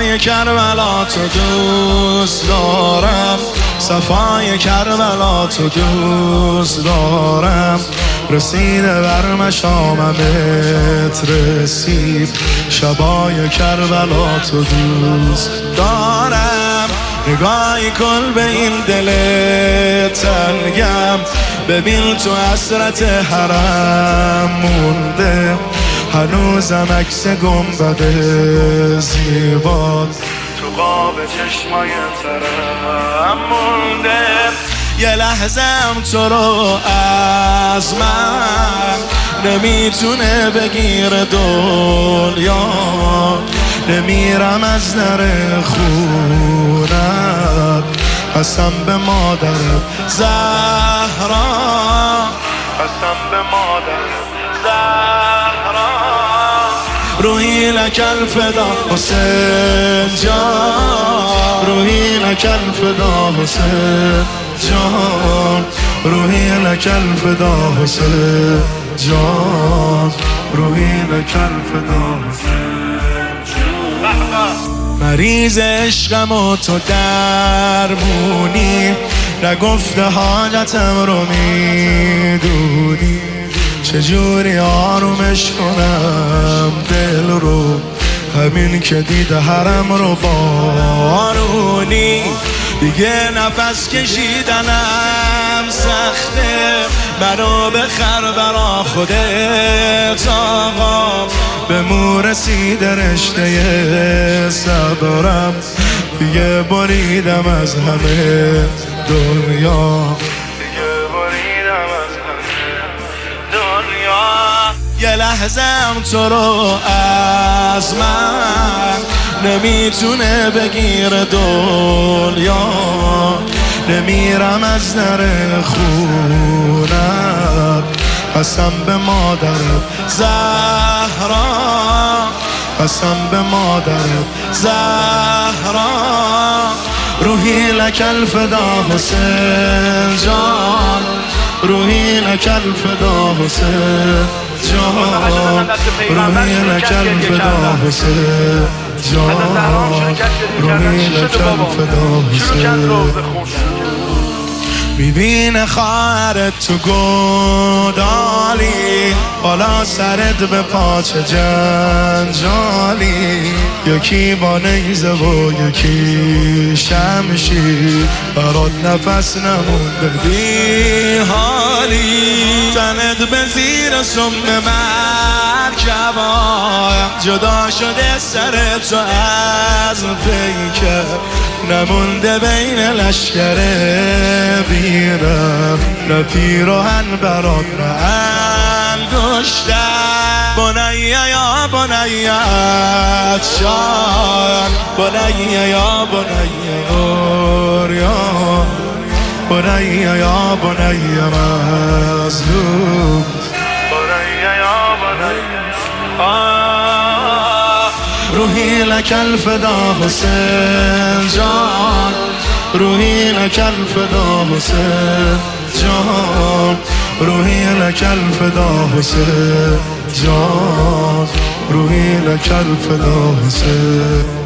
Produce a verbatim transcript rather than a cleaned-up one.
صفای کربلا تو دوست دارم، صفای کربلا تو دوست دارم. رسیده بر مشاممت رسید، شبای کربلا تو دوست دارم. نگاهی کن به این دل تنگم، ببین تو حسرت حرم مونده، هنوزم عکس گنبد زیبا تو قاب چشمای ترم مونده. یه لحظم تو رو از من نمیتونه بگیر دنیا، نمیرم از در خونت، قسم به مادرت زهرا، قسم به مادرت زهرا. روحی لکل فدا حسین جان، روحی لکل فدا حسین جان، روحی لکل فدا حسین جان، روحی لکل فدا حسین جان. مریض عشقم و تو درمونی، نگفته حالتم رو میدونی، چجوری آرومش کنم دل رو، همین که دیده حرم رو بارونی. دیگه نفس کشیدنم سخته، منو بخر برا خودت آقا. به مو رسیده رشته صبرم، دیگه بریدم از همه دنیا، دیگه بریدم از همه دنیا. یه لحظم تو رو از من نمیتونه بگیر دنیا، نمیرم از در خونت، قسم به مادرت زهرا، قسم به مادرت زهرا. روحی لکل فدا حسین جان، روحی لکل فدا حسین جان، روحی لکل فدا حسین جان، روحی لکل فدا حسین. میبینه خواهرت تو گودالی، بالا سرت به پاچه جنجالی، یکی با نیزه و یکی شمشیر، برات نفس نمونده بی حالی. تنت به زیر سم مرکبا، جدا شده سر تو از پیکر، نمونده بین لشکر بیرم، نه پیراهن برات نه انگشتر. بنیه یا بنیت شان، بنیه یا بنیه اوریان، بنیه یا بنیه مظلوم، بنیه یا بنیه آه. روحی لکل فدا حسین جان، روحی لکل فدا حسین جان، روحی لکل فدا حسین جان، روحی لکل فدا حسین